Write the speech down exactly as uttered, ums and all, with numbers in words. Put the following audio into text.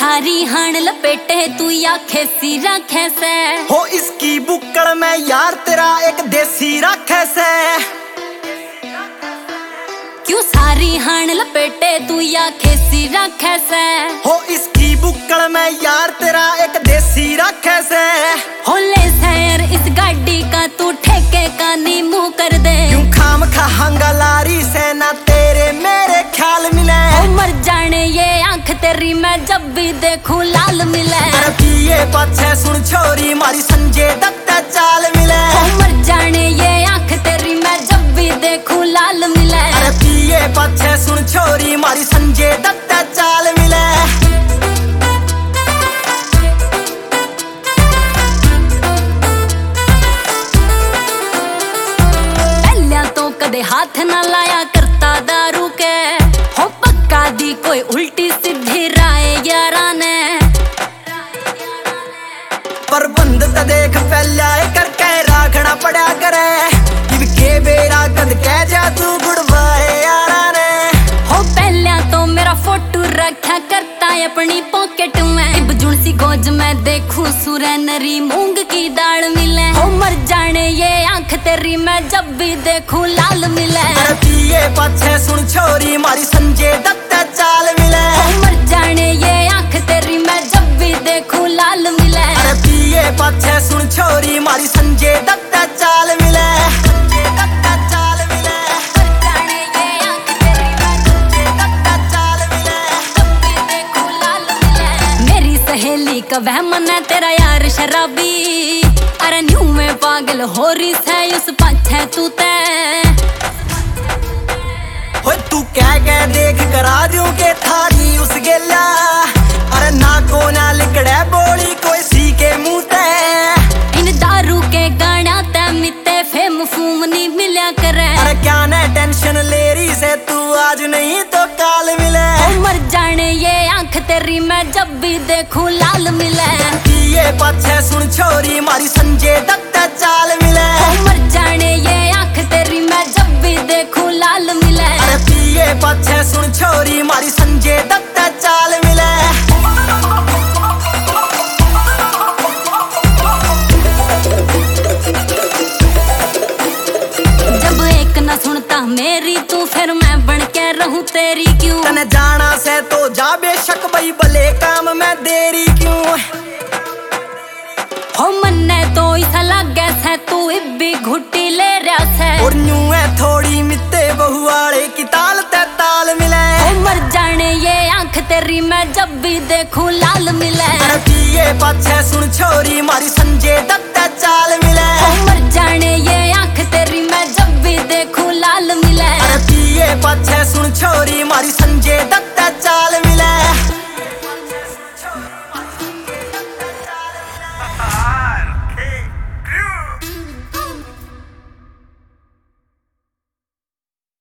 सारी हाण लपेटे तू या खेसी रखे से हो इसकी बुक्कड़ में यार तेरा एक देसी रखे से क्यों सारी हाण लपेटे तू या खेसी रखे से हो इसकी बुक्कड़ में यार तेरा एक देसी रखे से हो ले सैर इस गाड़ी का तू ठेके का नी मुंह कर दे क्यों खाम खा हंगालारी से ना तेरे मेरे ख्याल मिले हो मर जाने ये आंख तेरी मैं जब भी देखूं लाल मिले अरे पिए पछे सुन छोरी मारी संजय दत्त चाल मिले हो मर जाने ये आंख तेरी मैं जब भी देखूं लाल मिले अरे पिए पछे सुन छोरी मारी संजय दत्त चाल मिले कदे हाथ ना लाया करता दारू के हो पक्का दी कोई उल्टी सीधी राय यारा ने प्रबंध त देख फैला करके राखना पड़ा करे के बेरा कद कह जा तू गुड बाय यारा ने हो पहला तो मेरा फोटो रखा करता है अपनी पॉकेट में बुजुण सी गोज में देखूं सुरे नरी मूंग की दाल मिले हो मर जाने ये आंख तेरी मैं जब भी देखूं लाल मिले अरे पिए पछे सुन छोरी मारी संजय दत्त चाल मिले हो मर जाने ये आंख तेरी मैं जब भी देखूं लाल मिले अरे पिए पछे सुन छोरी मारी संजय दत्त चाल मिले सहेली का वह मन है तेरा यार शराबी अरे न्यू में पागल हो रही है उस पाछे तू ते हो तू कह के देख करा दूं के थारी उस गेला अरे ना को ना लिकड़े बोली कोई सी के मुंह ते इन दारू के गाना ते मिते फेम फूम नहीं मिला करे अरे क्या ना टेंशन ले रही से तू आज नहीं तो काल मिले मर जाने ये आंख तेरी मैं जब भी देखूं लाल मिले पिए पछे सुन छोरी मारी संजय दत्त चाल मिले मर जाने ये आंख तेरी मैं जब भी देखूं लाल मिले अरे पिए पछे सुन छोरी मारी संजय दत्त चाल मिले जब एक ना सुनता मेरी तू फिर मैं बन के रहूं तेरी क्यों तने जाना से तो जा बेशक भाई भले काम में देरी क्यों हो मन्ने तो ऐसा लगे से तू इब्बी घुट्टी ले रहा से और न्यू है थोड़ी मित्ते बहुआड़े की ताल ते ताल मिले हो मर जाने ये आंख तेरी मैं जब भी देखूं लाल मिले अरे पिए पछे सुन छोरी मारी संजय दत्त चाल मिले हो मर जाने ये आंख तेरी